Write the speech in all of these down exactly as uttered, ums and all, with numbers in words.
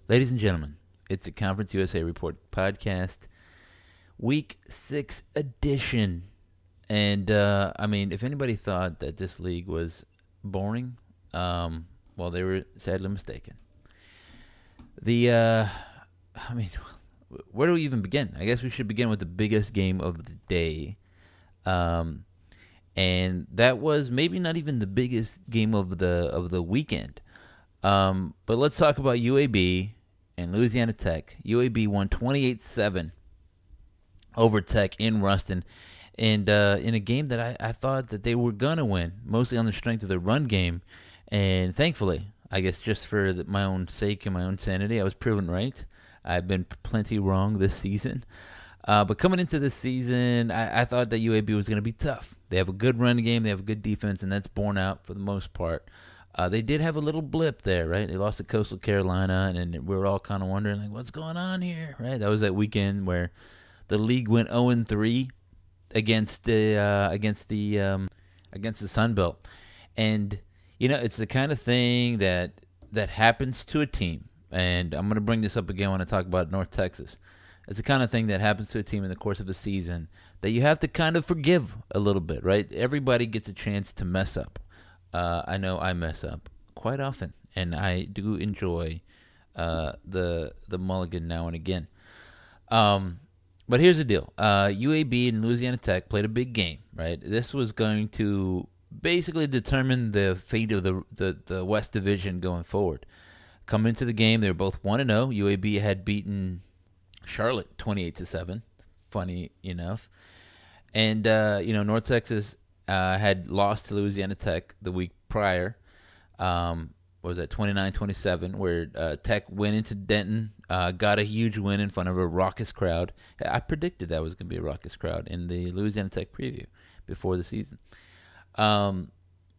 Ladies and gentlemen, it's the Conference U S A Report podcast, week six edition. And, uh, I mean, if anybody thought that this league was boring, um, well, they were sadly mistaken. The, uh, I mean, where do we even begin? I guess we should begin with the biggest game of the day. Um, and that was maybe not even the biggest game of the of the weekend. Um, but let's talk about U A B and Louisiana Tech. U A B won twenty-eight seven over Tech in Ruston. And uh, in a game that I, I thought that they were going to win, mostly on the strength of the run game. And thankfully, I guess just for the, my own sake and my own sanity, I was proven right. I've been plenty wrong this season. Uh, but coming into this season, I, I thought that U A B was going to be tough. They have a good run game, they have a good defense, and that's borne out for the most part. Uh, they did have a little blip there, right? They lost to Coastal Carolina, and, and we were all kind of wondering, like, what's going on here, right? That was that weekend where the league went oh and three against the uh, against the um, against the Sun Belt, and you know it's the kind of thing that that happens to a team. And I'm going to bring this up again when I talk about North Texas. It's the kind of thing that happens to a team in the course of a season that you have to kind of forgive a little bit, right? Everybody gets a chance to mess up. Uh, I know I mess up quite often, and I do enjoy uh, the the mulligan now and again. Um, but here's the deal: uh, U A B and Louisiana Tech played a big game, right? This was going to basically determine the fate of the the, the West Division going forward. Coming into the game, they were both one and zero. U A B had beaten Charlotte twenty-eight to seven. Funny enough, and uh, you know North Texas uh, had lost to Louisiana Tech the week prior. Um, what was that, twenty-nine twenty-seven, where uh, Tech went into Denton, uh, got a huge win in front of a raucous crowd. I predicted that was going to be a raucous crowd in the Louisiana Tech preview before the season. Um,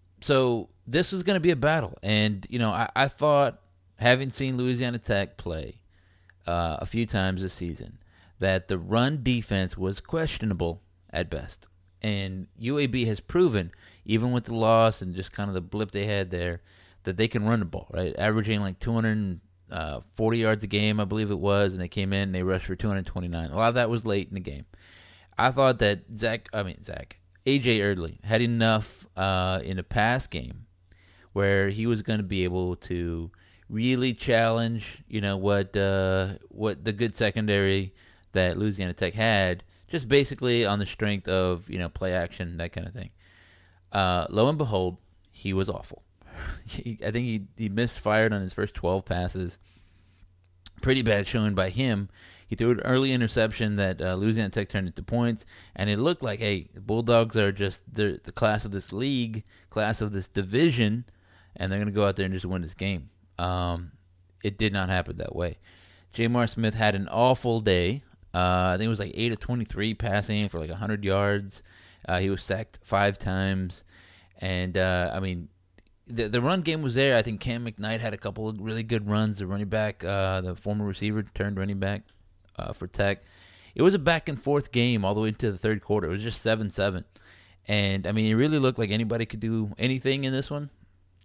so this was going to be a battle, and you know I, I thought, having seen Louisiana Tech play uh, a few times this season, that the run defense was questionable at best. And U A B has proven, even with the loss and just kind of the blip they had there, that they can run the ball, right? Averaging like two hundred forty yards a game, I believe it was, and they came in and they rushed for two hundred twenty-nine. A lot of that was late in the game. I thought that Zach, I mean, Zach, A J Erdley had enough uh, in the pass game where he was going to be able to really challenge, you know, what uh, what the good secondary that Louisiana Tech had, just basically on the strength of, you know, play action, that kind of thing. Uh, lo and behold, he was awful. he, I think he, he misfired on his first twelve passes. Pretty bad showing by him. He threw an early interception that uh, Louisiana Tech turned into points, and it looked like, hey, the Bulldogs are just the, the class of this league, class of this division, and they're going to go out there and just win this game. Um, it did not happen that way. Jamar Smith had an awful day. Uh, I think it was like eight of twenty-three passing for like one hundred yards. Uh, he was sacked five times. And, uh, I mean, the the run game was there. I think Cam McKnight had a couple of really good runs. The running back, uh, the former receiver, turned running back uh, for Tech. It was a back-and-forth game all the way into the third quarter. It was just seven seven. And, I mean, it really looked like anybody could do anything in this one.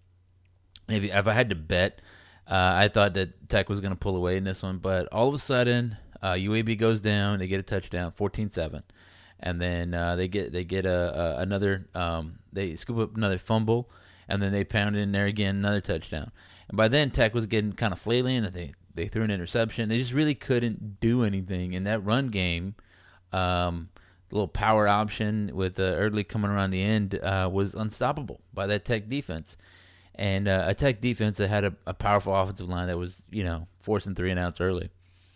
If, if I had to bet, uh, I thought that Tech was going to pull away in this one. But all of a sudden, uh, U A B goes down. They get a touchdown, fourteen seven. And then uh, they get they get a, a another um, they scoop up another fumble, and then they pound it in there again, another touchdown. And by then, Tech was getting kind of flailing. They they threw an interception. They just really couldn't do anything in that run game. Um, the little power option with uh, Erdley coming around the end uh, was unstoppable by that Tech defense. And uh, a Tech defense that had a, a powerful offensive line that was, you know, forcing three and outs early.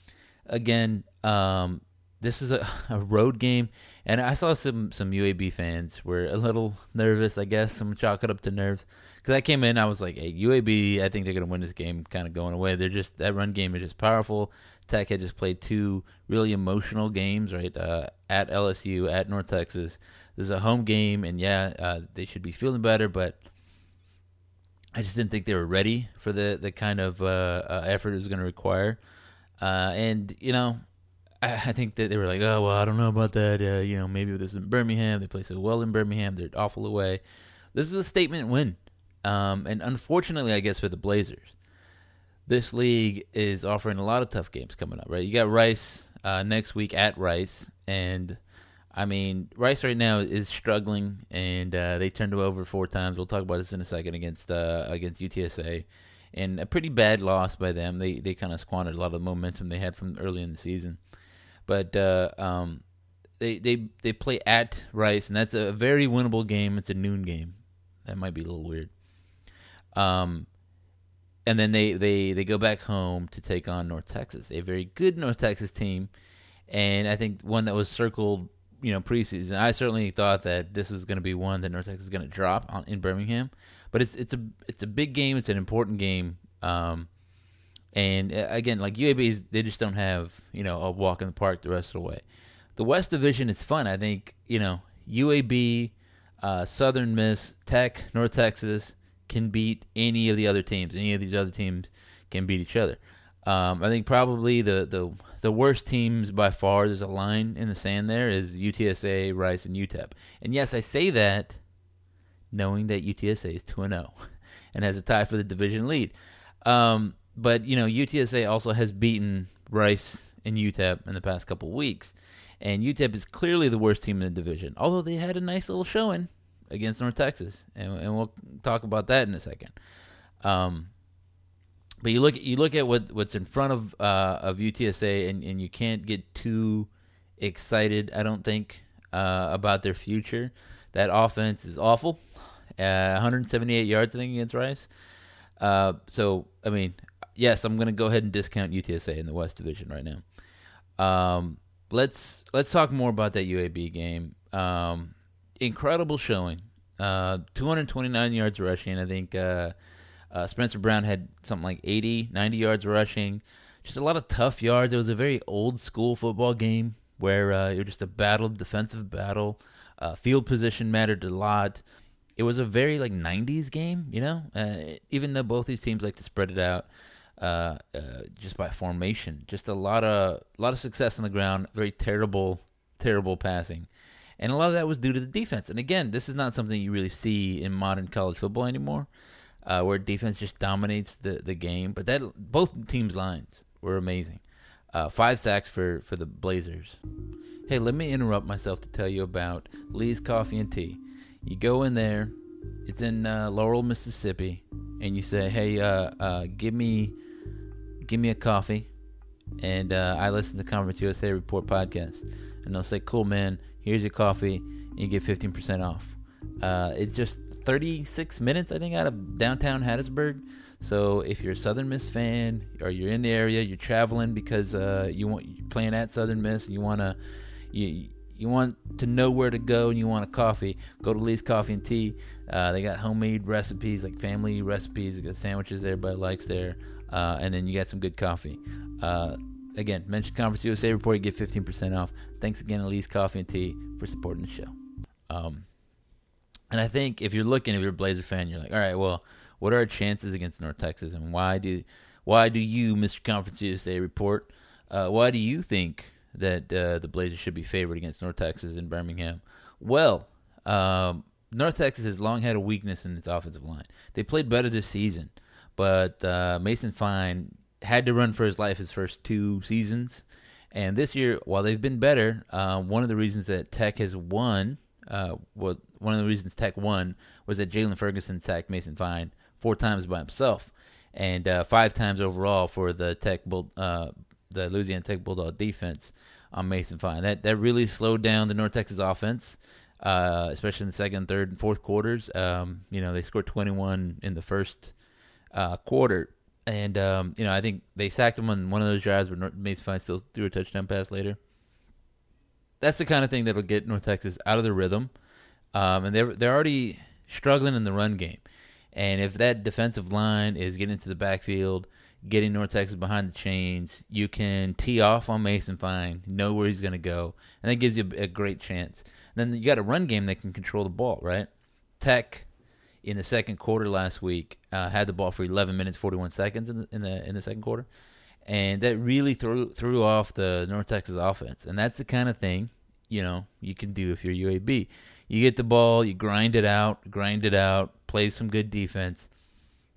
Again, um, this is a, a road game, and I saw some, some U A B fans were a little nervous, I guess. Some chalk it up to nerves. Because I came in, I was like, hey, U A B, I think they're going to win this game kind of going away. They're just, that run game is just powerful. Tech had just played two really emotional games, right, uh, at L S U, at North Texas. This is a home game, and yeah, uh, they should be feeling better, but I just didn't think they were ready for the, the kind of uh, uh, effort it was going to require. Uh, and, you know, I, I think that they were like, oh, well, I don't know about that. Uh, you know, maybe this is in Birmingham. They play so well in Birmingham. They're awful away. This is a statement win. Um, and unfortunately, I guess, for the Blazers, this league is offering a lot of tough games coming up, right? You got Rice uh, next week at Rice, and I mean, Rice right now is struggling, and uh, they turned it over four times. We'll talk about this in a second against uh, against U T S A, and a pretty bad loss by them. They they kind of squandered a lot of the momentum they had from early in the season, but uh, um, they they they play at Rice, and that's a very winnable game. It's a noon game. That might be a little weird. Um. And then they, they, they go back home to take on North Texas, a very good North Texas team, and I think one that was circled, you know, preseason. I certainly thought that this was going to be one that North Texas is going to drop on, in Birmingham, but it's it's a it's a big game. It's an important game, um, and uh, again, like U A B, they just don't have, you know, a walk in the park the rest of the way. The West Division is fun. I think, you know, U A B, uh, Southern Miss, Tech, North Texas can beat any of the other teams. Any of these other teams can beat each other. Um, I think probably the, the the worst teams by far, there's a line in the sand there, is U T S A, Rice, and U T E P. And yes, I say that knowing that U T S A is two and oh and has a tie for the division lead. Um, but, you know, U T S A also has beaten Rice and U T E P in the past couple of weeks. And U T E P is clearly the worst team in the division, although they had a nice little showing against North Texas, and, and we'll talk about that in a second. Um, but you look you look at what, what's in front of uh, of U T S A, and, and you can't get too excited, I don't think, uh, about their future. That offense is awful. Uh, one hundred seventy-eight yards, I think, against Rice. Uh, so, I mean, yes, I'm going to go ahead and discount U T S A in the West Division right now. Um, let's let's talk more about that U A B game. Um, incredible showing. Uh, two hundred twenty-nine yards rushing. I think uh, uh, Spencer Brown had something like eighty, ninety yards rushing. Just a lot of tough yards. It was a very old school football game where uh, it was just a battle, defensive battle. Uh, field position mattered a lot. It was a very like nineties game, you know. Uh, even though both these teams like to spread it out, uh, uh, just by formation. Just a lot of a lot of success on the ground. Very terrible, terrible passing. And a lot of that was due to the defense. And again, this is not something you really see in modern college football anymore, uh, where defense just dominates the, the game. But that both teams' lines were amazing. Uh, five sacks for, for the Blazers. Hey, let me interrupt myself to tell you about Lee's Coffee and Tea. You go in there, it's in uh, Laurel, Mississippi, and you say, "Hey, uh, uh, give me, give me a coffee," and uh, I listen to Conference U S A Report podcast, and they'll say, "Cool, man. Here's your coffee, and you get fifteen percent off." Uh, it's just thirty-six minutes, I think, out of downtown Hattiesburg. So if you're a Southern Miss fan, or you're in the area, you're traveling because uh, you want you're playing at Southern Miss, and you wanna you you want to know where to go, and you want a coffee, go to Lee's Coffee and Tea. Uh, they got homemade recipes, like family recipes. They got sandwiches everybody likes there, uh, and then you got some good coffee. Uh, Again, mention Conference U S A Report, you get fifteen percent off. Thanks again, Lee's Coffee and Tea, for supporting the show. Um, and I think if you're looking, if you're a Blazer fan, you're like, all right, well, what are our chances against North Texas, and why do why do you, Mister Conference U S A Report, uh, why do you think that uh, the Blazers should be favored against North Texas in Birmingham? Well, um, North Texas has long had a weakness in its offensive line. They played better this season, but uh, Mason Fine had to run for his life his first two seasons. And this year, while they've been better, uh, one of the reasons that Tech has won, uh, well, one of the reasons Tech won was that Jalen Ferguson sacked Mason Fine four times by himself, and uh, five times overall for the Tech Bull, uh, the Louisiana Tech Bulldog defense on Mason Fine. That that really slowed down the North Texas offense, uh, especially in the second, third, and fourth quarters. Um, you know, they scored twenty-one in the first uh, quarter. And, um, you know, I think they sacked him on one of those drives where Mason Fine still threw a touchdown pass later. That's the kind of thing that'll get North Texas out of the rhythm. Um, and they're, they're already struggling in the run game. And if that defensive line is getting into the backfield, getting North Texas behind the chains, you can tee off on Mason Fine, know where he's going to go, and that gives you a, a great chance. And then you got a run game that can control the ball, right? Tech, in the second quarter last week, uh, had the ball for eleven minutes, forty-one seconds in the, in the in the second quarter, and that really threw threw off the North Texas offense. And that's the kind of thing, you know, you can do if you're U A B. You get the ball, you grind it out, grind it out, play some good defense,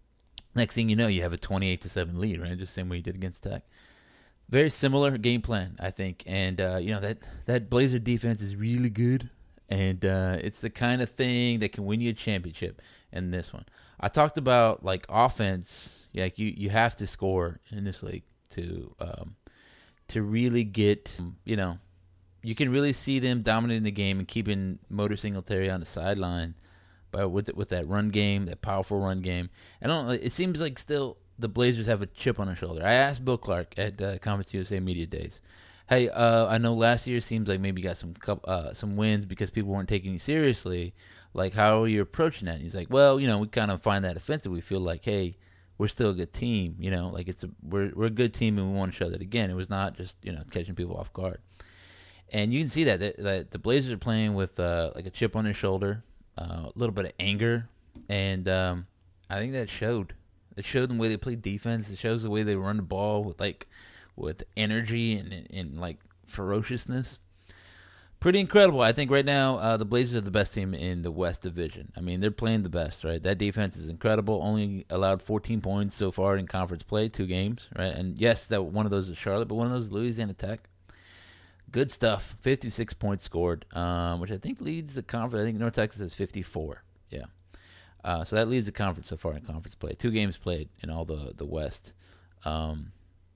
Next thing you know, you have a twenty-eight to seven lead, right? Just the same way you did against Tech. Very similar game plan, I think. And, uh, you know, that, that Blazer defense is really good. And uh, it's the kind of thing that can win you a championship in this one. I talked about, like, offense. Like, you, you have to score in this league to um, to really get, you know, you can really see them dominating the game and keeping Motor Singletary on the sideline. But with with that run game, that powerful run game, I don't. It seems like still the Blazers have a chip on their shoulder. I asked Bill Clark at uh, Conference U S A Media Days, "Hey, uh, I know last year seems like maybe you got some uh, some wins because people weren't taking you seriously. Like, how are you approaching that?" And he's like, "Well, you know, we kind of find that offensive. We feel like, hey, we're still a good team. You know, like it's a we're we're a good team, and we want to show that again. It was not just you know catching people off guard." And you can see that that, that the Blazers are playing with uh, like a chip on their shoulder. Uh, a little bit of anger, and um, I think that showed. It showed the way they play defense. It shows the way they run the ball with like with energy and, and, and like ferociousness. Pretty incredible. I think right now uh, the Blazers are the best team in the West Division. I mean, they're playing the best, right? That defense is incredible. Only allowed fourteen points so far in conference play, two games, right? And yes, that one of those is Charlotte, but one of those is Louisiana Tech. Good stuff. fifty-six points scored, um, which I think leads the conference. I think North Texas has fifty-four. Yeah. Uh, so that leads the conference so far in conference play. Two games played in all the, the West. Um,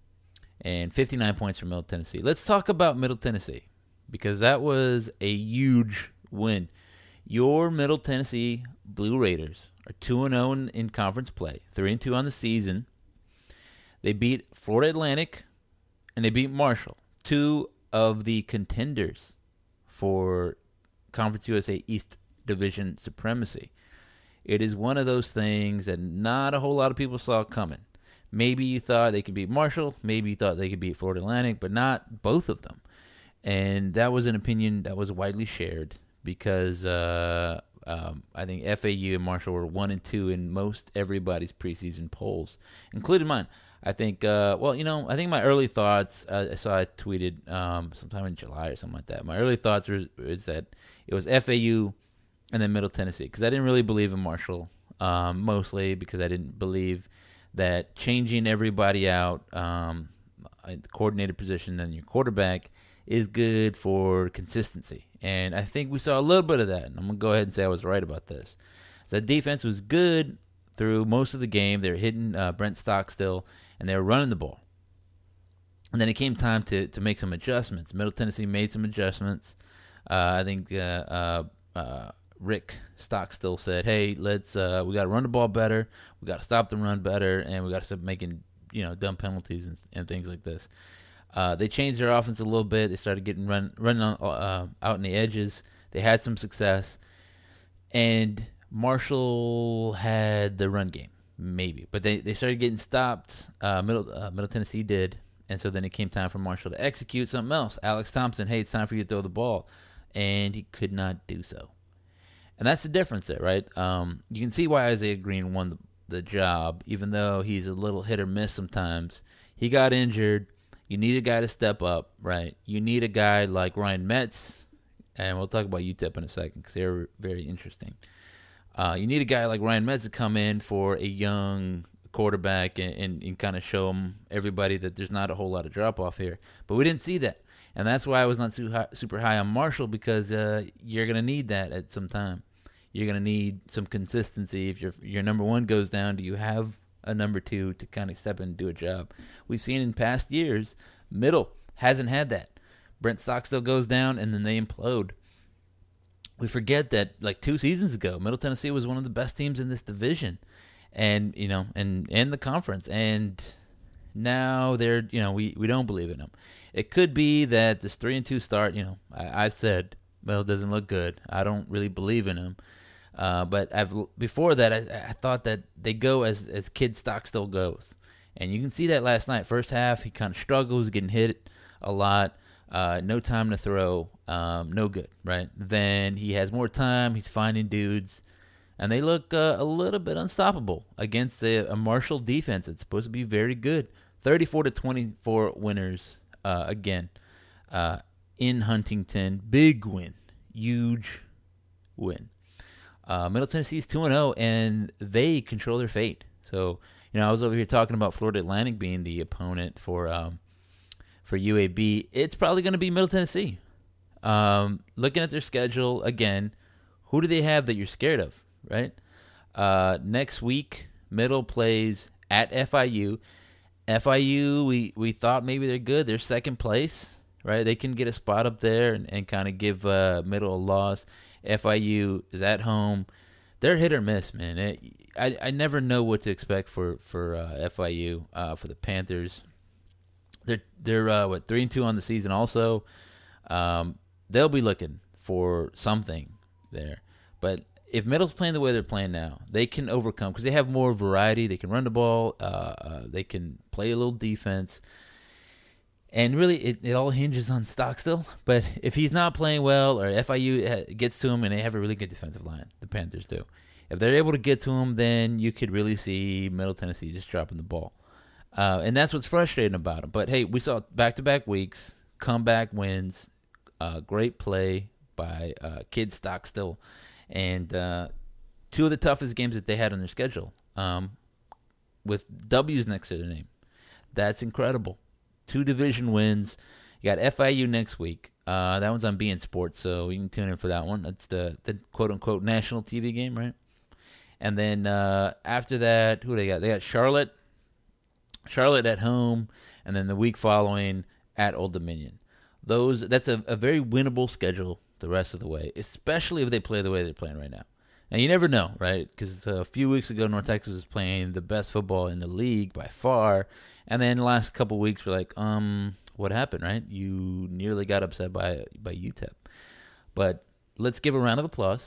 and fifty-nine points for Middle Tennessee. Let's talk about Middle Tennessee because that was a huge win. Your Middle Tennessee Blue Raiders are two and oh in, in conference play, three and two on the season. They beat Florida Atlantic and they beat Marshall, two of the contenders for Conference U S A East Division supremacy. It is one of those things that not a whole lot of people saw coming. Maybe you thought they could beat Marshall, maybe you thought they could beat Florida Atlantic, but not both of them. And that was an opinion that was widely shared because uh, um, I think F A U and Marshall were one and two in most everybody's preseason polls, including mine. I think, uh, well, you know, I think my early thoughts, uh, I saw I tweeted um, sometime in July or something like that. My early thoughts were is that it was F A U and then Middle Tennessee because I didn't really believe in Marshall, um, mostly because I didn't believe that changing everybody out, um, the coordinator position and your quarterback is good for consistency. And I think we saw a little bit of that, and I'm going to go ahead and say I was right about this. So defense was good through most of the game. They were hitting uh, Brent Stockstill, and they were running the ball. And then it came time to, to make some adjustments. Middle Tennessee made some adjustments. Uh, I think uh, uh, uh, Rick Stockstill said, "Hey, let's uh, we got to run the ball better. We got to stop the run better, and we got to stop making you know dumb penalties and, and things like this." Uh, they changed their offense a little bit. They started getting run running on, uh, out in the edges. They had some success, and Marshall had the run game. Maybe, but they, they started getting stopped. Uh, Middle uh, Middle Tennessee did, and so then it came time for Marshall to execute something else. Alex Thompson, hey, it's time for you to throw the ball, and he could not do so. And that's the difference there, right? Um, you can see why Isaiah Green won the, the job, even though he's a little hit or miss sometimes. He got injured. You need a guy to step up, right? You need a guy like Ryan Metz, and we'll talk about U T E P in a second because they're very interesting. Uh, you need a guy like Ryan Metz to come in for a young quarterback and, and, and kind of show them, everybody, that there's not a whole lot of drop-off here. But we didn't see that. And that's why I was not super high, super high on Marshall because uh, you're going to need that at some time. You're going to need some consistency. If your your number one goes down, do you have a number two to kind of step in and do a job? We've seen in past years, Middle hasn't had that. Brent Stockstill goes down, and then they implode. We forget that like two seasons ago, Middle Tennessee was one of the best teams in this division, and you know, and in the conference. And now they're, you know, we, we don't believe in them. It could be that this three and two start. You know, I, I said Middle doesn't look good. I don't really believe in them. Uh, but I've before that, I, I thought that they go as as Kid Stockstill goes, and you can see that last night. First half, he kind of struggles, getting hit a lot. Uh, no time to throw. Um, no good, right? Then he has more time. He's finding dudes, and they look uh, a little bit unstoppable against a, a Marshall defense that's supposed to be very good. thirty-four to twenty-four winners uh, again uh, in Huntington. Big win, huge win. Uh, Middle Tennessee is two and oh, and they control their fate. So, you know, I was over here talking about Florida Atlantic being the opponent for um, for U A B. It's probably going to be Middle Tennessee. Um, looking at their schedule again, who do they have that you're scared of, right? Uh, next week, Middle plays at F I U. F I U, we, we thought maybe they're good. They're second place, right? They can get a spot up there and, and kind of give uh, Middle a loss. F I U is at home. They're hit or miss, man. It, I I never know what to expect for for uh, F I U, uh, for the Panthers. They're they're uh, what three and two on the season. Also, um, they'll be looking for something there. But if Middle's playing the way they're playing now, they can overcome because they have more variety. They can run the ball. Uh, uh, they can play a little defense. And really, it, it all hinges on Stockstill. But if he's not playing well or F I U gets to him, and they have a really good defensive line, the Panthers do. If they're able to get to him, then you could really see Middle Tennessee just dropping the ball. Uh, and that's what's frustrating about him. But, hey, we saw back-to-back weeks, comeback wins, uh, great play by uh, Kid Stockstill. And uh, two of the toughest games that they had on their schedule um, with W's next to their name. That's incredible. Two division wins. You got F I U next week. Uh, that one's on beIN Sports, so you can tune in for that one. That's the, the quote-unquote national T V game, right? And then uh, after that, who they got? They got Charlotte. Charlotte at home, and then the week following at Old Dominion. Those That's a, a very winnable schedule the rest of the way, especially if they play the way they're playing right now. Now, you never know, right? Because a few weeks ago, North Texas was playing the best football in the league by far, and then the last couple weeks, we're like, um, what happened, right? You nearly got upset by by U T E P. But let's give a round of applause.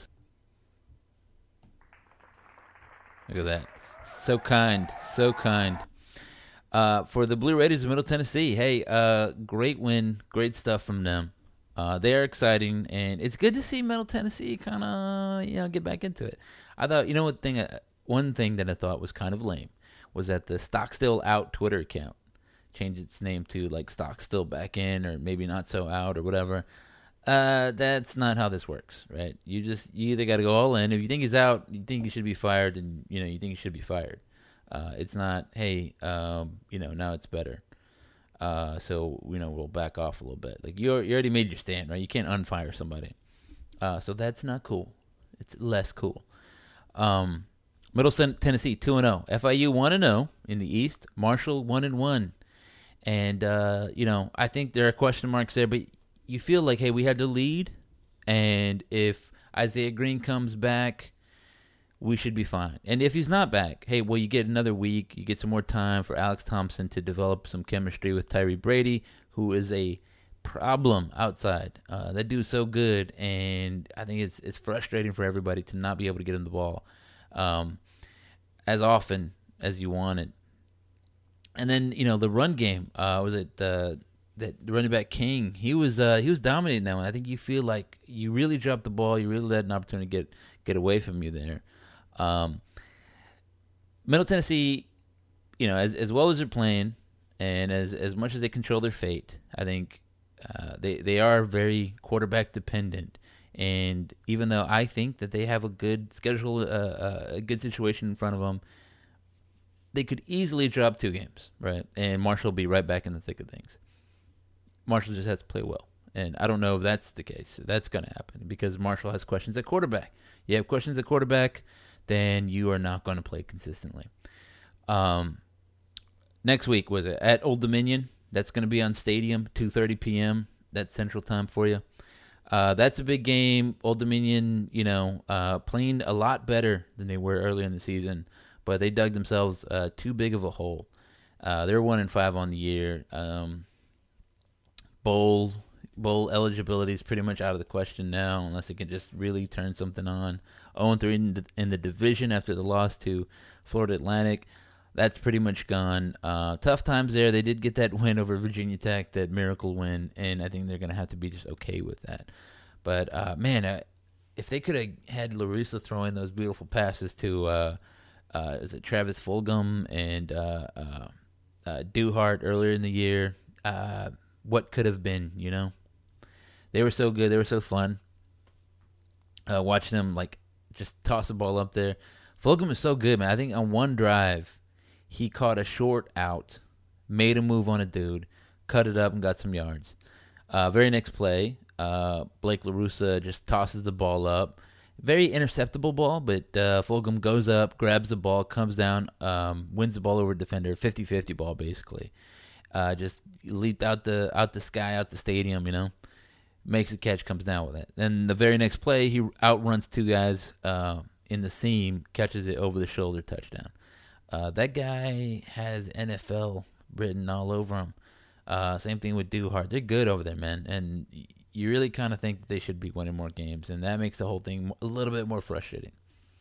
Look at that. So kind, so kind. Uh, for the Blue Raiders of Middle Tennessee, hey, uh, great win, great stuff from them. Uh, they're exciting, and it's good to see Middle Tennessee kind of, you know, get back into it. I thought, you know, what thing, uh, one thing that I thought was kind of lame was that the Stockstill Out Twitter account changed its name to like Stockstill Back In, or maybe Not So Out, or whatever. Uh, that's not how this works, right? You just you either got to go all in. If you think he's out, you think he should be fired, and you know you think he should be fired. Uh, it's not, hey, um, you know, now it's better. Uh, so, you know, we'll back off a little bit. Like, you you already made your stand, right? You can't unfire somebody. Uh, so that's not cool. It's less cool. Um, Middle Tennessee, two and oh. F I U, one and oh in the East. Marshall, one and one. And, uh, you know, I think there are question marks there, but you feel like, hey, we had the lead, and if Isaiah Green comes back, we should be fine. And if he's not back, hey, well, you get another week. You get some more time for Alex Thompson to develop some chemistry with Tyree Brady, who is a problem outside. Uh, that dude's so good, and I think it's it's frustrating for everybody to not be able to get him the ball um, as often as you want it. And then, you know, the run game, uh, was it uh, that running back King? He was uh, he was dominating that one. I think you feel like you really dropped the ball. You really let an opportunity get get away from you there. Um, Middle Tennessee, you know, as as well as they're playing, and as as much as they control their fate, I think uh, they they are very quarterback dependent. And even though I think that they have a good schedule, uh, uh, a good situation in front of them, they could easily drop two games, right? And Marshall will be right back in the thick of things. Marshall just has to play well. And I don't know if that's the case. That's going to happen because Marshall has questions at quarterback. You have questions at quarterback, then you are not going to play consistently. Um, next week, was it at Old Dominion? That's going to be on Stadium, two thirty p.m. That's Central Time for you. Uh, that's a big game. Old Dominion, you know, uh, playing a lot better than they were earlier in the season, but they dug themselves uh, too big of a hole. Uh, they're one and five on the year. Um, bowl bowl eligibility is pretty much out of the question now, unless they can just really turn something on. oh and three in the, in the division after the loss to Florida Atlantic. That's pretty much gone. Uh, tough times there. They did get that win over Virginia Tech, that miracle win, and I think they're going to have to be just okay with that. But, uh, man, uh, if they could have had Larissa throwing those beautiful passes to uh, uh, is it Travis Fulgham and uh, uh, uh, Duhart earlier in the year, uh, what could have been, you know? They were so good. They were so fun. Uh, watching them, like, just toss the ball up there. Fulgham is so good, man. I think on one drive, he caught a short out, made a move on a dude, cut it up, and got some yards. Uh, very next play, uh, Blake LaRussa just tosses the ball up. Very interceptable ball, but uh, Fulgham goes up, grabs the ball, comes down, um, wins the ball over a defender, fifty-fifty ball basically. Uh, just leaped out the out the sky, out the stadium, you know. Makes a catch, comes down with it. Then the very next play, he outruns two guys uh, in the seam, catches it over the shoulder, touchdown. Uh, that guy has N F L written all over him. Uh, same thing with Duhart. They're good over there, man. And you really kind of think they should be winning more games, and that makes the whole thing a little bit more frustrating.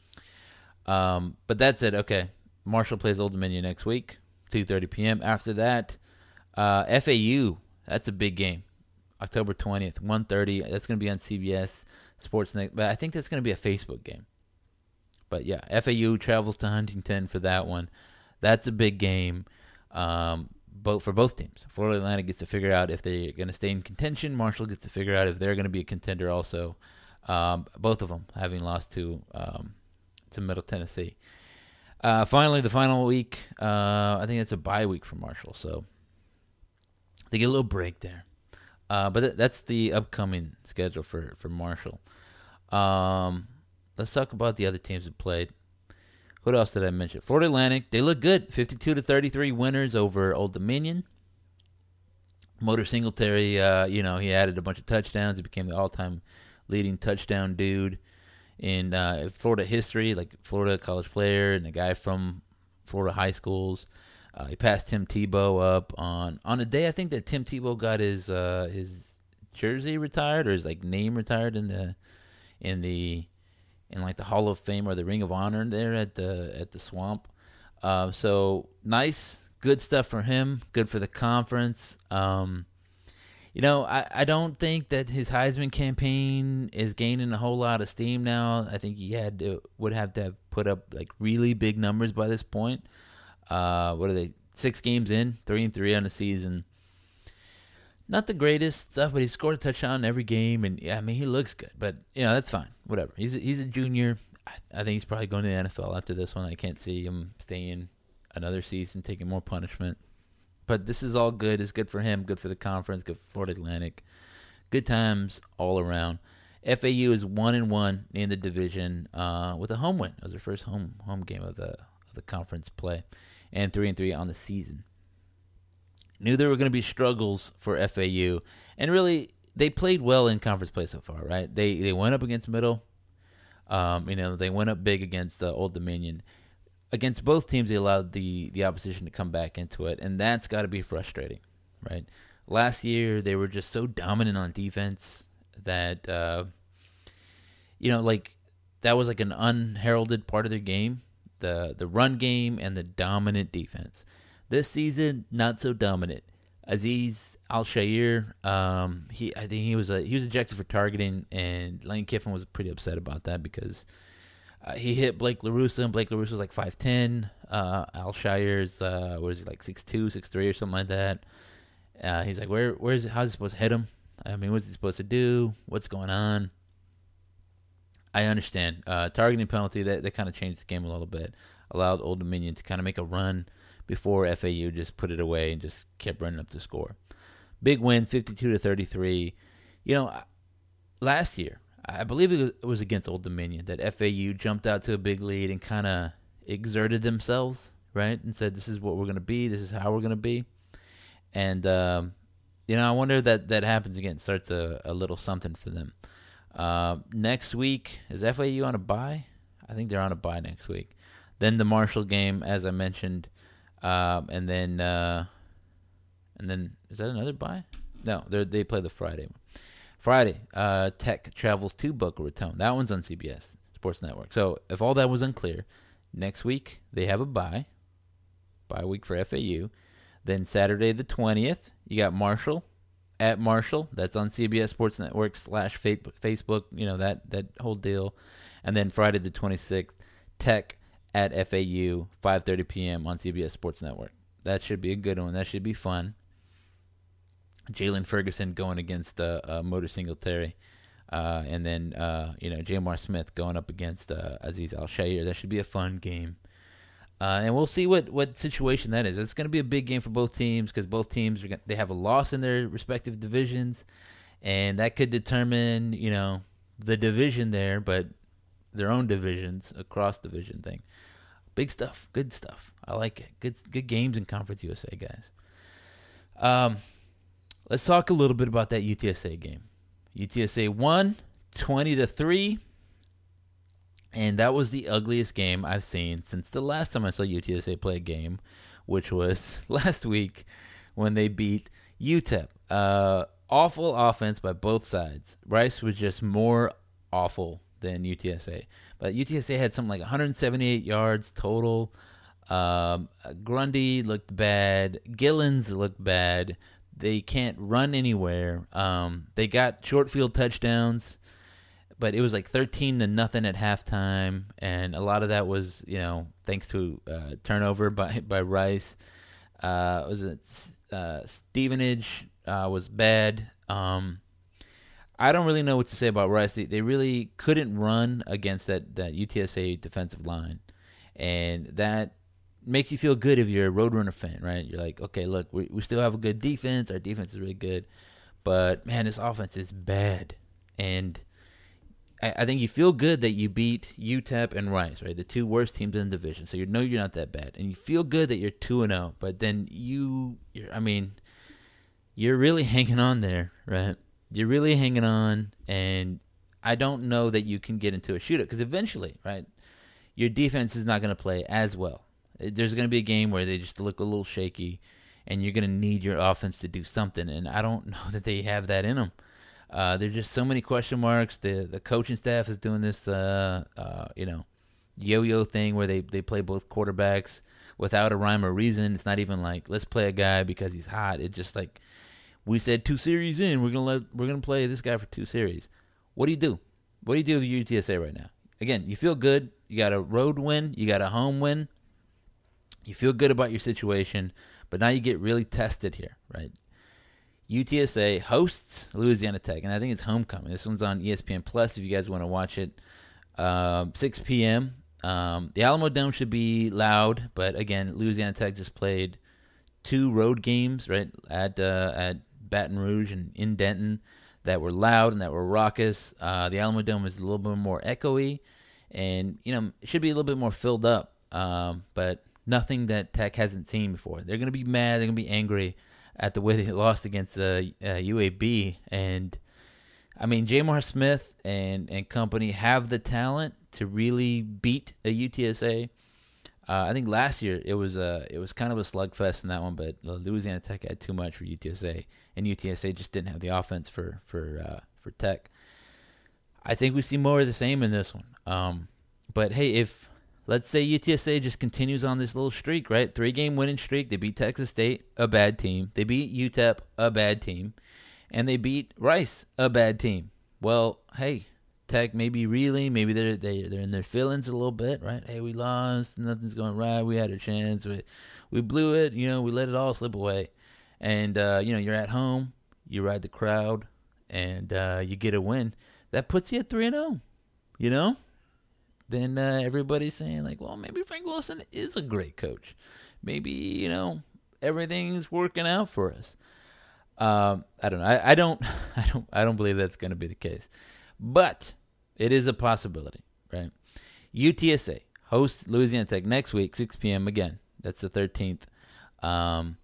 Um, but that's it. Okay, Marshall plays Old Dominion next week, two thirty p.m. After that, uh, F A U. That's a big game. October twentieth, one thirty. That's going to be on C B S Sports Net. But I think that's going to be a Facebook game. But, yeah, F A U travels to Huntington for that one. That's a big game um, both for both teams. Florida Atlantic gets to figure out if they're going to stay in contention. Marshall gets to figure out if they're going to be a contender also. Um, both of them having lost to, um, to Middle Tennessee. Uh, finally, the final week, uh, I think it's a bye week for Marshall. So they get a little break there. Uh, but th- that's the upcoming schedule for, for Marshall. Um, let's talk about the other teams that played. What else did I mention? Florida Atlantic, they look good. fifty-two to thirty-three winners over Old Dominion. Motor Singletary, uh, you know, he added a bunch of touchdowns. He became the all-time leading touchdown dude in uh, Florida history, like Florida college player and a guy from Florida high schools. Uh, he passed Tim Tebow up on on a day I think that Tim Tebow got his uh, his jersey retired or his like name retired in the in the in like the Hall of Fame or the Ring of Honor there at the at the Swamp. Uh, so nice, good stuff for him. Good for the conference. Um, you know, I, I don't think that his Heisman campaign is gaining a whole lot of steam now. I think he had to, would have to have put up like really big numbers by this point. Uh, what are they? Six games in, three and three on the season. Not the greatest stuff, but he scored a touchdown in every game, and yeah, I mean he looks good. But you know that's fine, whatever. He's a, he's a junior. I, I think he's probably going to the N F L after this one. I can't see him staying another season, taking more punishment. But this is all good. It's good for him, good for the conference, good for Florida Atlantic. Good times all around. F A U is one and one in the division uh, with a home win. It was their first home home game of the of the conference play. And three and three on the season. Knew there were going to be struggles for F A U, and really they played well in conference play so far. Right? They they went up against Middle. Um, you know they went up big against uh, Old Dominion. Against both teams, they allowed the the opposition to come back into it, and that's got to be frustrating, right? Last year they were just so dominant on defense that uh, you know like that was like an unheralded part of their game. The the run game and the dominant defense. This season, not so dominant. Aziz Al-Shair, um, he I think he was a, he was ejected for targeting, and Lane Kiffin was pretty upset about that because uh, he hit Blake LaRussa, and Blake LaRussa was like five ten. Uh, Al-Shair's uh, what is he like six two, six three or something like that. Uh, he's like, where where is it? How's he supposed to hit him? I mean, what's he supposed to do? What's going on? I understand. Uh, targeting penalty, that, that kind of changed the game a little bit. Allowed Old Dominion to kind of make a run before F A U just put it away and just kept running up the score. Big win, fifty-two to thirty-three. You know, last year, I believe it was against Old Dominion that F A U jumped out to a big lead and kind of exerted themselves, right? And said, this is what we're going to be. This is how we're going to be. And, um, you know, I wonder if that, that happens again. Starts a, a little something for them. Uh, next week, is F A U on a bye? I think they're on a bye next week. Then the Marshall game, as I mentioned, um, and then uh, and then is that another bye? No, they they play the Friday. Friday, uh, Tech travels to Boca Raton. That one's on C B S Sports Network. So if all that was unclear, next week they have a bye, bye week for F A U. Then Saturday the twentieth, you got Marshall. At Marshall, that's on C B S Sports Network slash Facebook, you know, that, that whole deal. And then Friday the twenty-sixth, Tech at F A U, five thirty p.m. on C B S Sports Network. That should be a good one. That should be fun. Jalen Ferguson going against uh, uh, Motor Singletary. Uh, and then, uh, you know, Jamar Smith going up against uh, Aziz Al-Shair. That should be a fun game. Uh, and we'll see what, what situation that is. It's going to be a big game for both teams because both teams are gonna, they have a loss in their respective divisions, and that could determine, you know, the division there, but their own divisions, a cross division thing. Big stuff, good stuff. I like it. Good good games in Conference U S A, guys. Um, let's talk a little bit about that U T S A game. U T S A won twenty to three. And that was the ugliest game I've seen since the last time I saw U T S A play a game, which was last week when they beat U T E P. Uh, awful offense by both sides. Rice was just more awful than U T S A. But U T S A had something like one hundred seventy-eight yards total. Um, Grundy looked bad. Gillens looked bad. They can't run anywhere. Um, they got short field touchdowns. But it was like thirteen to nothing at halftime, and a lot of that was, you know, thanks to uh, turnover by by Rice. Uh, was it uh, Stevenage uh, was bad. Um, I don't really know what to say about Rice. They, they really couldn't run against that, that U T S A defensive line, and that makes you feel good if you're a Roadrunner fan, right? You're like, okay, look, we we still have a good defense. Our defense is really good, but man, this offense is bad, and I think you feel good that you beat U T E P and Rice, right? The two worst teams in the division. So you know you're not that bad. And you feel good that you're two and oh. But then you, you're, I mean, you're really hanging on there, right? You're really hanging on. And I don't know that you can get into a shootout. Because eventually, right, your defense is not going to play as well. There's going to be a game where they just look a little shaky. And you're going to need your offense to do something. And I don't know that they have that in them. Uh, there's just so many question marks. The the coaching staff is doing this, uh, uh, you know, yo-yo thing where they, they play both quarterbacks without a rhyme or reason. It's not even like, let's play a guy because he's hot. It's just like, we said two series in, we're gonna let we're gonna play this guy for two series. What do you do? What do you do with U T S A right now? Again, you feel good. You got a road win. You got a home win. You feel good about your situation, but now you get really tested here, right? U T S A hosts Louisiana Tech, and I think it's homecoming. This one's on E S P N Plus if you guys want to watch it. Um, six p.m. Um, the Alamo Dome should be loud, but again, Louisiana Tech just played two road games, right, at uh, at Baton Rouge and in Denton that were loud and that were raucous. Uh, the Alamo Dome is a little bit more echoey, and you know it should be a little bit more filled up, um, but nothing that Tech hasn't seen before. They're going to be mad. They're going to be angry at the way they lost against uh, uh, U A B. And, I mean, Jamar Smith and, and company have the talent to really beat a U T S A. Uh, I think last year it was uh, it was kind of a slugfest in that one, but Louisiana Tech had too much for U T S A, and U T S A just didn't have the offense for, for, uh, for Tech. I think we see more of the same in this one. Um, but, hey, if... Let's say U T S A just continues on this little streak, right? Three-game winning streak. They beat Texas State, a bad team. They beat U T E P, a bad team. And they beat Rice, a bad team. Well, hey, Tech may be reeling. Maybe they're, they, they're in their feelings a little bit, right? Hey, we lost. Nothing's going right. We had a chance. We, we blew it. You know, we let it all slip away. And, uh, you know, you're at home. You ride the crowd. And uh, you get a win. That puts you at three and oh, you know? Then uh, everybody's saying, like, well, maybe Frank Wilson is a great coach. Maybe, you know, everything's working out for us. Um, I don't know. I, I don't I don't I don't believe that's going to be the case. But it is a possibility, right? U T S A hosts Louisiana Tech next week, six p.m. again. That's the thirteenth um,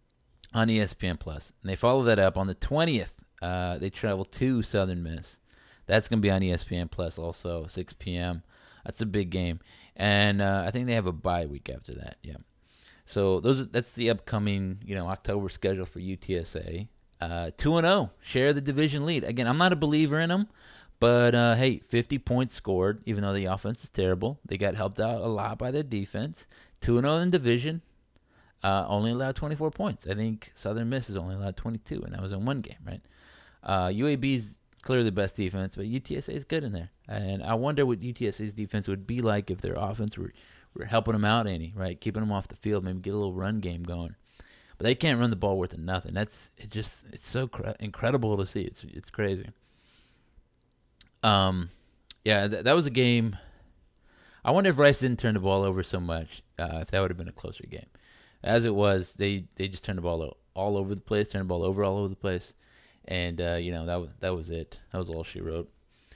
on E S P N Plus. And they follow that up on the twentieth. Uh, they travel to Southern Miss. That's going to be on E S P N Plus also, six p.m. That's a big game. And uh, I think they have a bye week after that, yeah. So those are, that's the upcoming, you know, October schedule for U T S A. Uh, two and oh, share the division lead. Again, I'm not a believer in them, but uh, hey, fifty points scored, even though the offense is terrible. They got helped out a lot by their defense. two and oh in the division, uh, only allowed twenty-four points. I think Southern Miss has only allowed twenty-two, and that was in one game, right? Uh, U A B's clearly the best defense, but U T S A is good in there. And I wonder what U T S A's defense would be like if their offense were, were helping them out any, right? Keeping them off the field, maybe get a little run game going. But they can't run the ball worth of nothing. That's it. Just it's so cr- incredible to see. It's it's crazy. Um, yeah, th- that was a game. I wonder if Rice didn't turn the ball over so much, uh, if that would have been a closer game. As it was, they, they just turned the ball all over the place, turned the ball over all over the place. And, uh, you know, that was, that was it. That was all she wrote.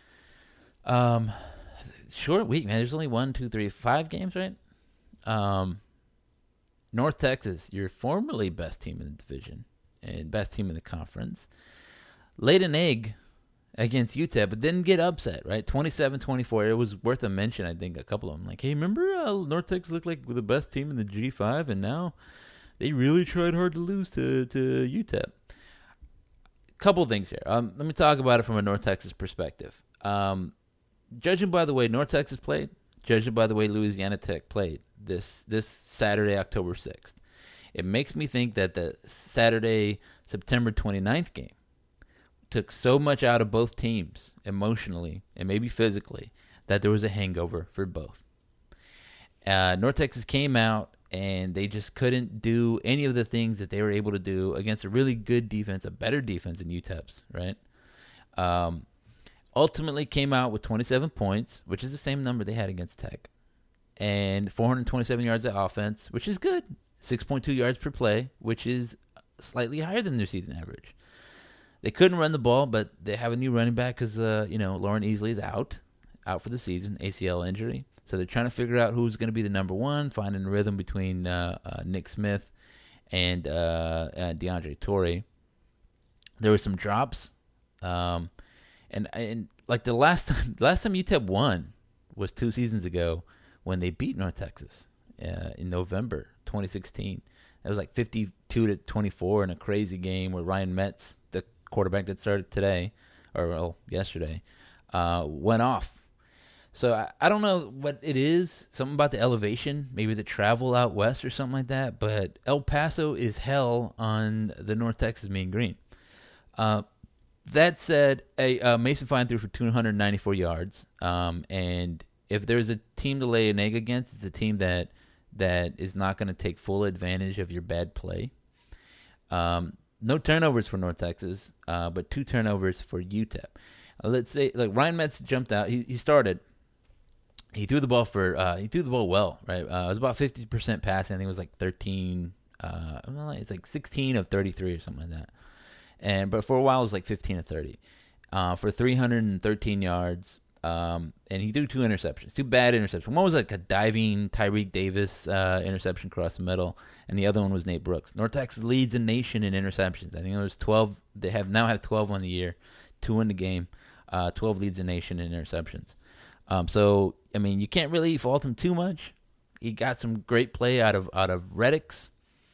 Um, short week, man. There's only one, two, three, five games, right? Um, North Texas, your formerly best team in the division and best team in the conference, laid an egg against U T E P, but didn't get upset, right? twenty-seven twenty-four. It was worth a mention, I think, a couple of them. Like, hey, remember uh, North Texas looked like the best team in the G five, and now they really tried hard to lose to, to U T E P. Couple things here. Um, let me talk about it from a North Texas perspective. Um, judging by the way North Texas played, judging by the way Louisiana Tech played this this Saturday, October sixth, it makes me think that the Saturday, September twenty-ninth game took so much out of both teams emotionally and maybe physically that there was a hangover for both. Uh, North Texas came out and they just couldn't do any of the things that they were able to do against a really good defense, a better defense than U T E P's, right? Um, ultimately came out with twenty-seven points, which is the same number they had against Tech, and four hundred twenty-seven yards of offense, which is good, six point two yards per play, which is slightly higher than their season average. They couldn't run the ball, but they have a new running back because, uh, you know, Lauren Easley is out, out for the season, A C L injury. So they're trying to figure out who's going to be the number one, finding a rhythm between uh, uh, Nick Smith and uh, uh, DeAndre Torrey. There were some drops, um, and and like the last time, last time U T E P won was two seasons ago when they beat North Texas uh, in November twenty sixteen. It was like fifty-two to twenty-four in a crazy game where Ryan Metz, the quarterback that started today, or well, yesterday, uh, went off. So I, I don't know what it is, something about the elevation, maybe the travel out west or something like that, but El Paso is hell on the North Texas Mean Green. Uh, that said, a, uh, Mason Fine threw for two hundred ninety-four yards, um, and if there's a team to lay an egg against, it's a team that that is not going to take full advantage of your bad play. Um, no turnovers for North Texas, uh, but two turnovers for U T E P. Uh, let's say, like Ryan Metz jumped out. He he started. He threw the ball for. Uh, he threw the ball well, right? Uh, it was about fifty percent passing. I think it was like thirteen. Uh, it's like sixteen of thirty-three or something like that. And but for a while it was like fifteen of thirty, uh, for three hundred thirteen yards. Um, and he threw two interceptions, two bad interceptions. One was like a diving Tyreek Davis uh, interception across the middle, and the other one was Nate Brooks. North Texas leads the nation in interceptions. I think it was twelve. They have now have twelve on the year, two in the game. Uh, twelve leads the nation in interceptions. Um, so I mean, you can't really fault him too much. He got some great play out of out of Reddix.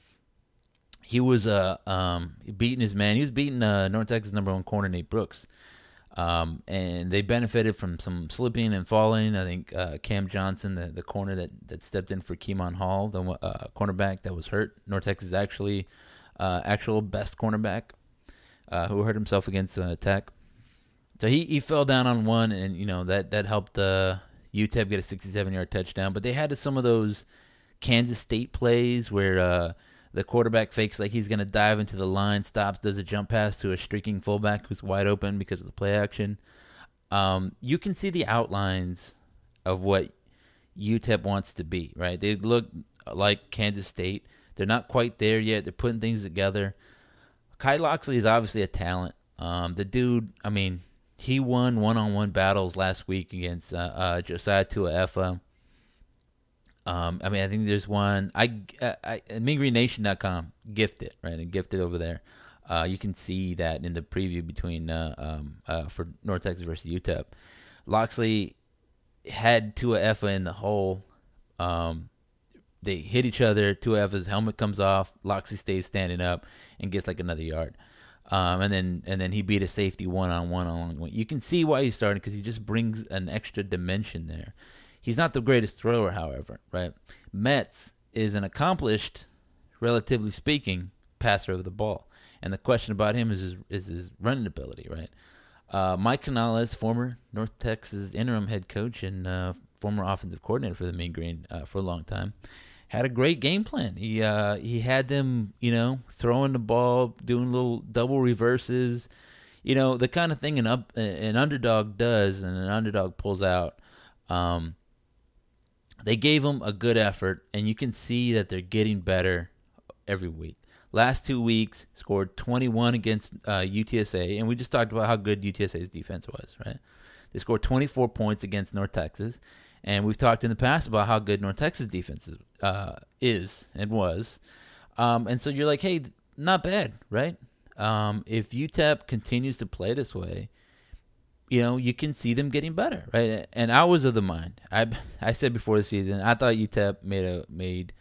He was uh um beating his man. He was beating uh, North Texas number one corner Nate Brooks. Um, and they benefited from some slipping and falling. I think uh, Cam Johnson, the, the corner that, that stepped in for Keemon Hall, the uh, cornerback that was hurt. North Texas actually uh, actual best cornerback uh, who hurt himself against uh, Tech. So he, he fell down on one, and you know that that helped uh, U T E P get a sixty-seven yard touchdown. But they had some of those Kansas State plays where uh, the quarterback fakes like he's going to dive into the line, stops, does a jump pass to a streaking fullback who's wide open because of the play action. Um, you can see the outlines of what U T E P wants to be, right? They look like Kansas State. They're not quite there yet. They're putting things together. Kai Loxley is obviously a talent. Um, the dude, I mean, he won one-on-one battles last week against uh, uh, Josiah Tuaefa. Um, I mean, I think there's one. I, I, I mean green nation dot com gifted, right? And gifted over there. Uh, you can see that in the preview between uh, um, uh, for North Texas versus U T E P. Loxley had Tuaefa in the hole. Um, they hit each other. Tuaefa's helmet comes off. Loxley stays standing up and gets like another yard. Um, and then and then he beat a safety one on one along the way. You can see why he's starting because he just brings an extra dimension there. He's not the greatest thrower, however, right? Metz is an accomplished, relatively speaking, passer of the ball. And the question about him is his, is his running ability, right? Uh, Mike Canales, former North Texas interim head coach and uh, former offensive coordinator for the Mean Green uh, for a long time, had a great game plan. He uh, he had them, you know, throwing the ball, doing little double reverses, you know, the kind of thing an up an underdog does and an underdog pulls out. Um, they gave them a good effort, and you can see that they're getting better every week. Last two weeks, scored twenty-one against uh, U T S A, and we just talked about how good U T S A's defense was, right? They scored twenty-four points against North Texas, and we've talked in the past about how good North Texas defense is, uh, is and was. Um, and so you're like, hey, not bad, right? Um, if U T E P continues to play this way, you know, you can see them getting better, right? And I was of the mind. I I said before the season, I thought U T E P made a made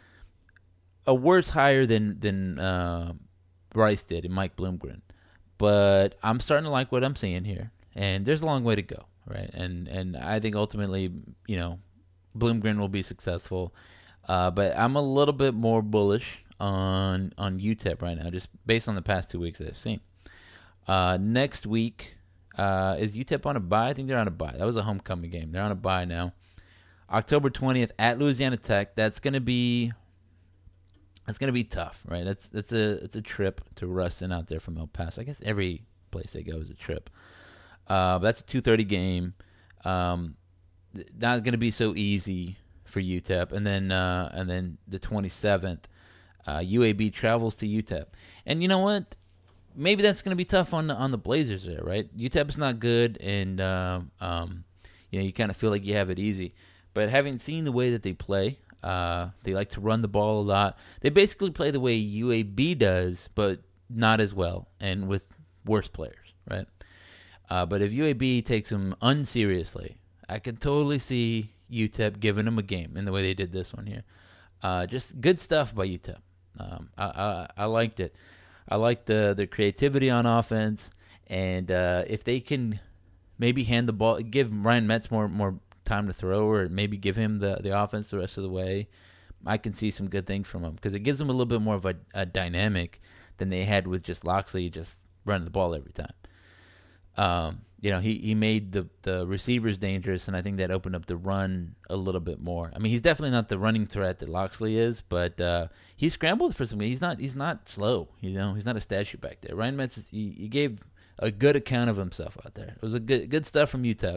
a worse hire than than uh, Rice did and Mike Bloomgren, but I'm starting to like what I'm seeing here, and there's a long way to go, right? And and I think ultimately, you know, Bloomgren will be successful, uh, but I'm a little bit more bullish on on U T E P right now, just based on the past two weeks that I've seen. Uh, next week. Uh, is U T E P on a bye? I think they're on a bye. That was a homecoming game. They're on a bye now. October twentieth at Louisiana Tech. That's gonna be that's gonna be tough, right? That's that's a it's a trip to Ruston out there from El Paso. I guess every place they go is a trip. Uh, but that's a two thirty game. Um, not gonna be so easy for U T E P. And then uh, and then the twenty-seventh, uh, U A B travels to U T E P. And you know what? Maybe that's going to be tough on the, on the Blazers there, right? U T E P's not good, and uh, um, you know, you kind of feel like you have it easy. But having seen the way that they play, uh, they like to run the ball a lot. They basically play the way U A B does, but not as well and with worse players, right? Uh, but if U A B takes them unseriously, I could totally see U T E P giving them a game in the way they did this one here. Uh, just good stuff by U T E P. Um, I, I, I liked it. I like the their creativity on offense, and uh, if they can maybe hand the ball, give Ryan Metz more more time to throw, or maybe give him the, the offense the rest of the way, I can see some good things from him because it gives them a little bit more of a, a dynamic than they had with just Loxley just running the ball every time. Um, you know, he, he made the, the receivers dangerous, and I think that opened up the run a little bit more. I mean, he's definitely not the running threat that Loxley is, but uh, he scrambled for some. He's not he's not slow, you know. He's not a statue back there. Ryan Metz, he, he gave a good account of himself out there. It was a good good stuff from U T E P.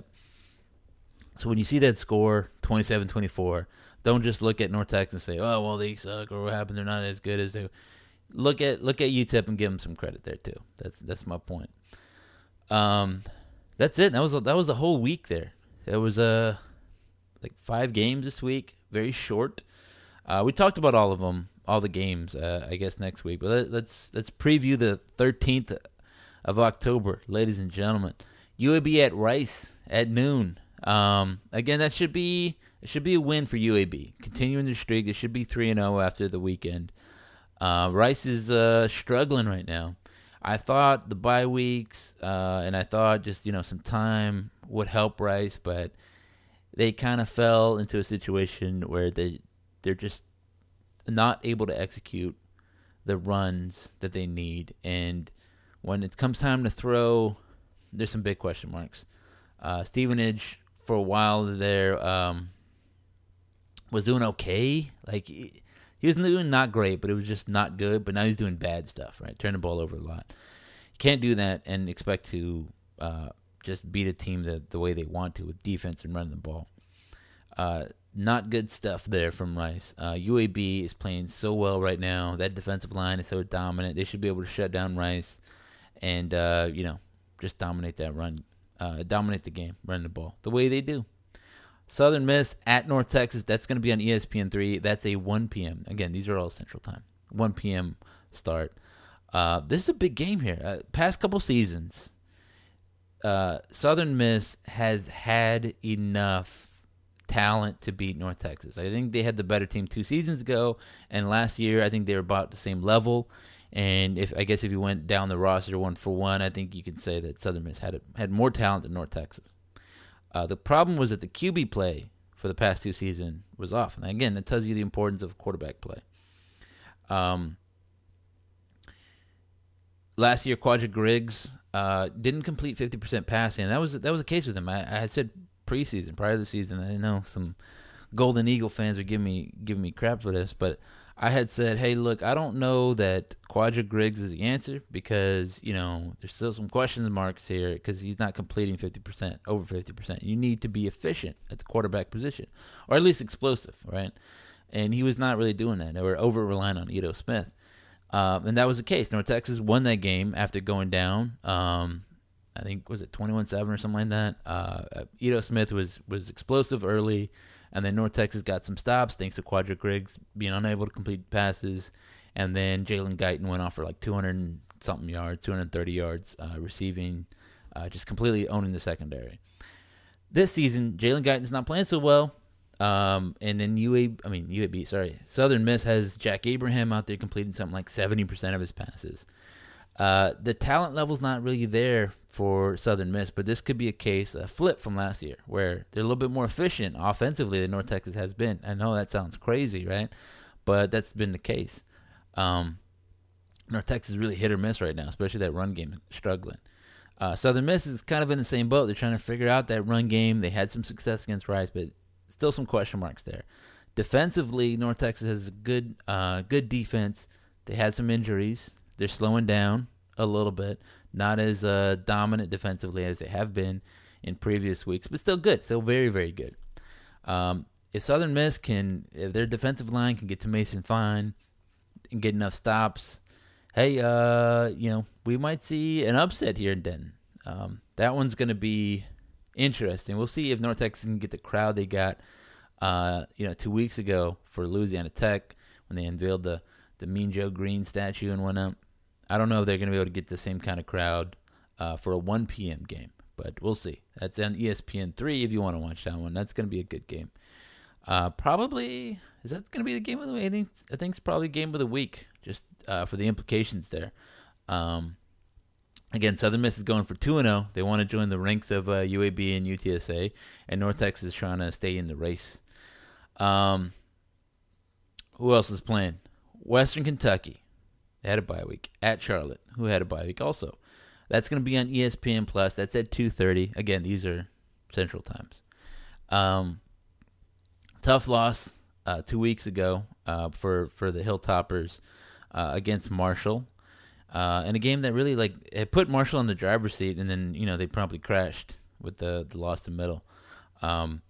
So when you see that score, twenty-seven twenty-four, don't just look at North Texas and say, oh, well, they suck, or what happened, they're not as good as they. Look at look at U T E P and give them some credit there too. That's that's my point. Um. That's it. That was a, that was the whole week there. There was uh, like five games this week. Very short. Uh, we talked about all of them, all the games. Uh, I guess next week. But let, let's let's preview the thirteenth of October, ladies and gentlemen. U A B at Rice at noon. Um, again, that should be it should be a win for U A B. Continuing the streak, it should be three and zero after the weekend. Uh, Rice is uh, struggling right now. I thought the bye weeks, uh, and I thought just, you know, some time would help Rice, but they kind of fell into a situation where they, they're just not able to execute the runs that they need. And when it comes time to throw, there's some big question marks. Uh, Stevenage, for a while there, um, was doing okay. Like, he was doing not great, but it was just not good. But now he's doing bad stuff, right? Turning the ball over a lot. You can't do that and expect to uh, just beat a team the, the way they want to with defense and running the ball. Uh, not good stuff there from Rice. Uh, U A B is playing so well right now. That defensive line is so dominant. They should be able to shut down Rice and, uh, you know, just dominate that run, uh, dominate the game, running the ball the way they do. Southern Miss at North Texas. That's going to be on E S P N three. That's a one p.m. Again, these are all Central Time. one p.m. start. Uh, this is a big game here. Uh, past couple seasons, uh, Southern Miss has had enough talent to beat North Texas. I think they had the better team two seasons ago, and last year I think they were about the same level. And if I guess if you went down the roster one for one, I think you could say that Southern Miss had a, had more talent than North Texas. Uh, the problem was that the Q B play for the past two seasons was off. And again, that tells you the importance of quarterback play. Um, last year, Quadra Griggs uh, didn't complete fifty percent passing. And that was that was the case with him. I, I had said preseason, prior to the season, I know some Golden Eagle fans are giving me giving me crap for this, but I had said, hey, look, I don't know that Quadra Griggs is the answer because, you know, there's still some question marks here because he's not completing fifty percent, over fifty percent. You need to be efficient at the quarterback position, or at least explosive, right? And he was not really doing that. They were over-relying on Ito Smith. Um, and that was the case. North Texas won that game after going down. Um, I think, was it twenty-one seven or something like that? Uh, Ito Smith was, was explosive early. And then North Texas got some stops thanks to Quadra Griggs being unable to complete passes. And then Jalen Guyton went off for like two hundred something yards, two hundred thirty yards uh, receiving, uh, just completely owning the secondary. This season, Jalen Guyton's not playing so well. Um, and then U A, I mean U A B, sorry, Southern Miss has Jack Abraham out there completing something like seventy percent of his passes. Uh, the talent level's not really there for Southern Miss, but this could be a case, a flip from last year, where they're a little bit more efficient offensively than North Texas has been. I know that sounds crazy, right? But that's been the case. Um, North Texas is really hit or miss right now, especially that run game struggling. Uh, Southern Miss is kind of in the same boat. They're trying to figure out that run game. They had some success against Rice, but still some question marks there. Defensively, North Texas has a good, uh, good defense. They had some injuries. They're slowing down a little bit. Not as uh, dominant defensively as they have been in previous weeks, but still good. Still very, very good. Um, if Southern Miss can, if their defensive line can get to Mason Fine and get enough stops, hey, uh, you know, we might see an upset here in Denton. Um, that one's going to be interesting. We'll see if North Texas can get the crowd they got, uh, you know, two weeks ago for Louisiana Tech when they unveiled the, the Mean Joe Green statue and whatnot. I don't know if they're going to be able to get the same kind of crowd uh, for a one p.m. game, but we'll see. That's on E S P N three if you want to watch that one. That's going to be a good game. Uh, probably, is that going to be the game of the week? I think, I think it's probably game of the week, just uh, for the implications there. Um, again, Southern Miss is going for two and oh. They want to join the ranks of uh, U A B and U T S A, and North Texas is trying to stay in the race. Um, who else is playing? Western Kentucky. They had a bye week at Charlotte, who had a bye week also. That's going to be on E S P N Plus. That's at two thirty. Again, these are Central Times. Um, tough loss uh, two weeks ago uh, for, for the Hilltoppers uh, against Marshall. Uh, in a game that really, like, it put Marshall in the driver's seat, and then, you know, they promptly crashed with the, the loss to Middle. Um,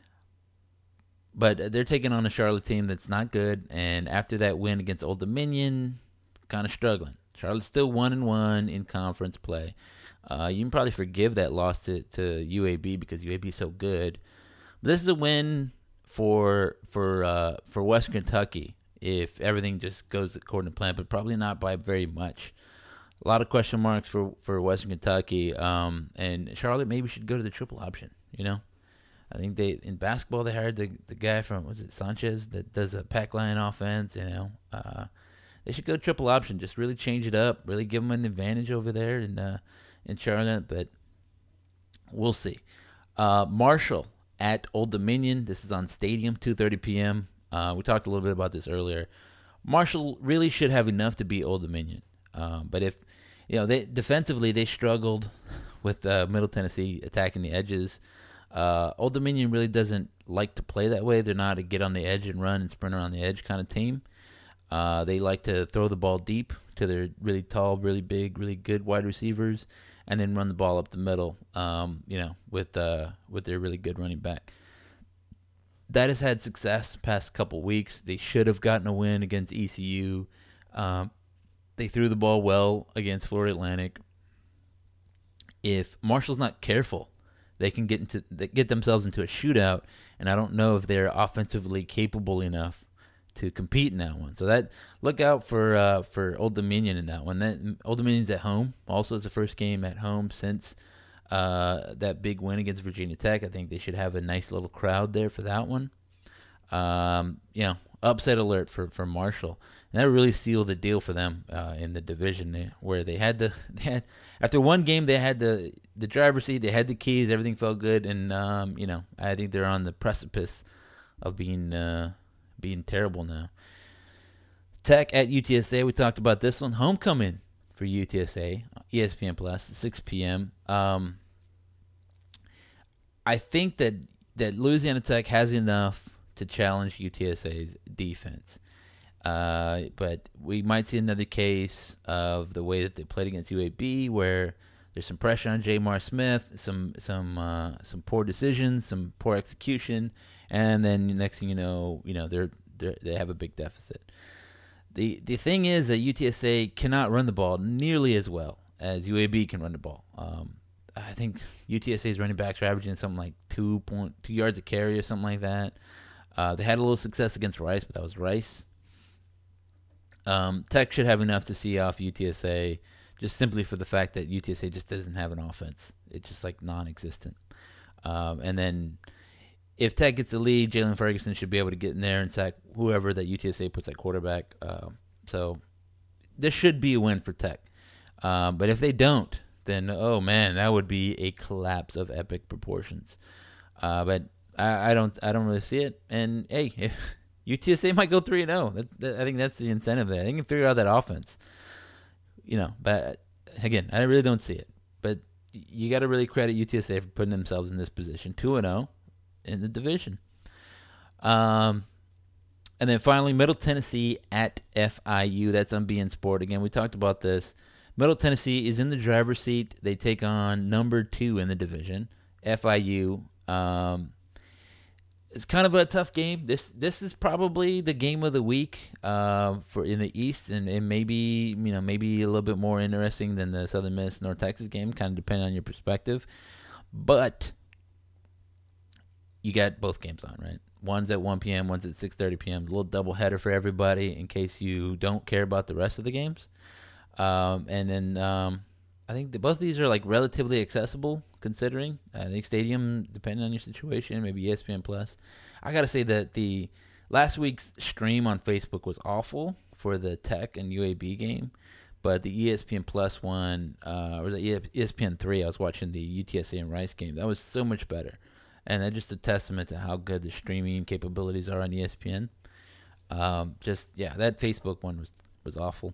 but they're taking on a Charlotte team that's not good, and after that win against Old Dominion, kind of struggling. Charlotte's still one and one in conference play. Uh, you can probably forgive that loss to, to U A B because U A B is so good. But this is a win for for uh, for Western Kentucky if everything just goes according to plan, but probably not by very much. A lot of question marks for, for Western Kentucky, um, and Charlotte maybe should go to the triple option. You know, I think they in basketball they hired the the guy from was it Sanchez that does a pack line offense. You know. Uh, They should go triple option, just really change it up, really give them an advantage over there in uh, in Charlotte, but we'll see. Uh, Marshall at Old Dominion. This is on Stadium, two thirty p.m. Uh, we talked a little bit about this earlier. Marshall really should have enough to beat Old Dominion, um, but if you know they defensively they struggled with uh, Middle Tennessee attacking the edges. Uh, Old Dominion really doesn't like to play that way. They're not a get on the edge and run and sprint around the edge kind of team. Uh, they like to throw the ball deep to their really tall, really big, really good wide receivers, and then run the ball up the middle. Um, you know, with uh, with their really good running back. That has had success the past couple weeks. They should have gotten a win against E C U. Um, they threw the ball well against Florida Atlantic. If Marshall's not careful, they can get into they get themselves into a shootout, and I don't know if they're offensively capable enough to compete in that one. So that look out for uh, for Old Dominion in that one. That Old Dominion's at home. Also, it's the first game at home since uh, that big win against Virginia Tech. I think they should have a nice little crowd there for that one. Um, you know, upset alert for, for Marshall. And that really sealed the deal for them uh, in the division there, where they had the they had after one game they had the the driver's seat, they had the keys, everything felt good, and um, you know I think they're on the precipice of being. Uh, being terrible now. Tech at U T S A, we talked about this one. Homecoming for U T S A, E S P N Plus, six p.m. Um, I think that, that Louisiana Tech has enough to challenge U T S A's defense. Uh, but we might see another case of the way that they played against U A B, where there's some pressure on Jamar Smith, some some uh, some poor decisions, some poor execution, and then next thing you know, you know they're, they're they have a big deficit. The the thing is that U T S A cannot run the ball nearly as well as U A B can run the ball. Um, I think U T S A's running backs are averaging something like two point two yards a carry or something like that. Uh, they had a little success against Rice, but that was Rice. Um, Tech should have enough to see off U T S A, just simply for the fact that U T S A just doesn't have an offense. It's just like non-existent. Um, and then if Tech gets the lead, Jalen Ferguson should be able to get in there and sack whoever that U T S A puts at quarterback. Uh, so this should be a win for Tech. Um, but if they don't, then, oh, man, that would be a collapse of epic proportions. Uh, but I, I don't I don't really see it. And, hey, if U T S A might go three and oh. That's, that, I think that's the incentive there. They can figure out that offense. You know, but, again, I really don't see it. But you got to really credit U T S A for putting themselves in this position, two and oh. in the division. Um, and then finally, Middle Tennessee at F I U. That's on beIN Sport. Again, we talked about this. Middle Tennessee is in the driver's seat. They take on number two in the division, F I U. Um, it's kind of a tough game. This this is probably the game of the week uh, for in the East, and, and maybe you know maybe a little bit more interesting than the Southern Miss North Texas game, kind of depending on your perspective. But you got both games on, right? One's at one p.m., one's at six thirty p.m. A little doubleheader for everybody in case you don't care about the rest of the games. Um, and then um, I think that both of these are like relatively accessible considering. I think Stadium, depending on your situation, maybe E S P N Plus. I got to say that the last week's stream on Facebook was awful for the Tech and U A B game. But the E S P N Plus one, uh, or the E S P N three, I was watching the U T S A and Rice game. That was so much better. And that's just a testament to how good the streaming capabilities are on E S P N. Um, just, yeah, that Facebook one was, was awful.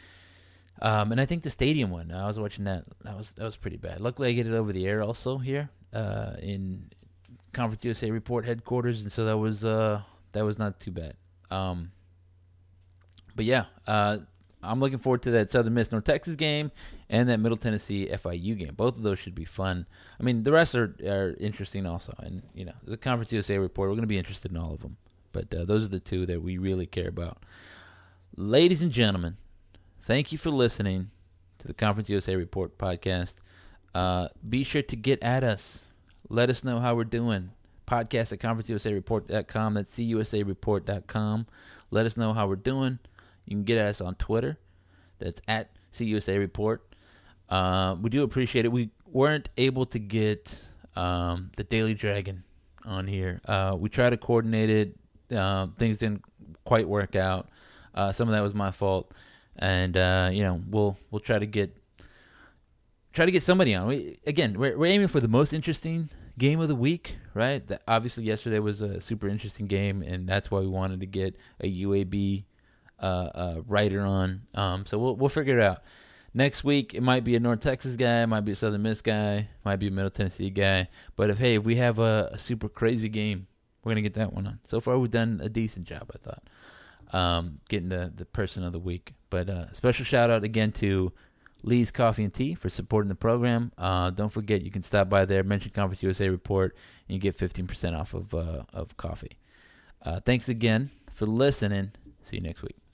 Um, and I think the Stadium one, I was watching that. That was that was pretty bad. Luckily, I get it over the air also here uh, in Conference U S A Report headquarters, and so that was uh, that was not too bad. Um, but yeah, uh, I'm looking forward to that Southern Miss North Texas game and that Middle Tennessee F I U game. Both of those should be fun. I mean, the rest are, are interesting also. And, you know, the Conference U S A Report, we're going to be interested in all of them. But uh, those are the two that we really care about. Ladies and gentlemen, thank you for listening to the Conference U S A Report podcast. Uh, be sure to get at us. Let us know how we're doing. Podcast at conference u s a report dot com. That's c u s a report dot com. Let us know how we're doing. You can get at us on Twitter. That's at C U S A Report. Uh, we do appreciate it. We weren't able to get um, the Daily Dragon on here. Uh, we tried to coordinate it. Uh, things didn't quite work out. Uh, some of that was my fault, and uh, you know we'll we'll try to get try to get somebody on. We, again, we're we're aiming for the most interesting game of the week, right? That obviously, yesterday was a super interesting game, and that's why we wanted to get a U A B Uh, uh, writer on. Um, so we'll we'll figure it out. Next week, it might be a North Texas guy, it might be a Southern Miss guy, might be a Middle Tennessee guy. But if hey, if we have a, a super crazy game, we're gonna get that one on. So far, we've done a decent job, I thought, um, getting the the person of the week. But uh, special shout out again to Lee's Coffee and Tea for supporting the program. Uh, don't forget, you can stop by there, mention Conference U S A Report, and you get fifteen percent off of uh, of coffee. Uh, thanks again for listening. See you next week.